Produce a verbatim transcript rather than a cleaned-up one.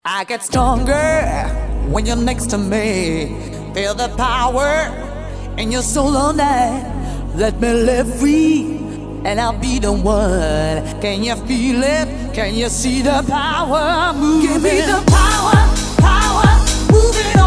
I get stronger when you're next to me. Feel the power in your soul all night. Let me live free, and I'll be the one. Can you feel it? Can you see the power moving? Give me the power, power, moving on.